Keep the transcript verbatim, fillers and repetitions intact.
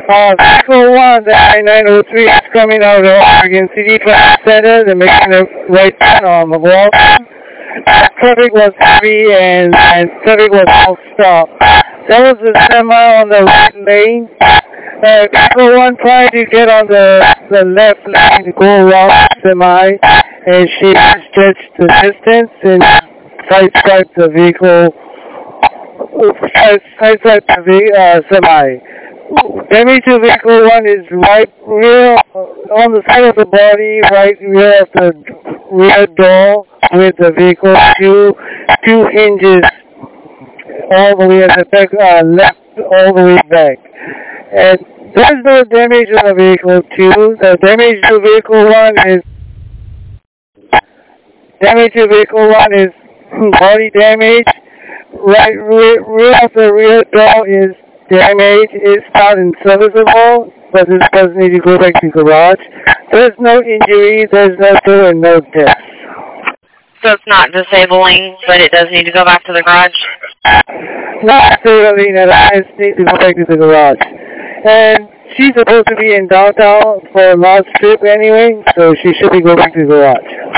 Uh, vehicle one, the I nine oh three is coming out of Oregon City Traffic Center. They're making a right turn on the wall. Traffic was heavy and, and traffic was all stopped. There was a semi on the right lane. Uh, vehicle one tried to get on the, the left lane to go around the semi, and she misjudged the distance and sideswiped the vehicle, sideswiped the uh, semi. Damage to vehicle one is right rear on the side of the body, right rear of the rear door with the vehicle two two hinges all the way at the back, uh, left all the way back. And there's no damage on the vehicle two. The damage to vehicle one is damage to vehicle one is body damage. Right rear, rear of the rear door is damage. It's not inserviceable, but it does need to go back to garage. There's no injury, there's no door, and no death. So it's not disabling, but it does need to go back to the garage? Not necessarily, that I just need to go back to the garage. And she's supposed to be in downtown for a last trip anyway, so she should be going back to the garage.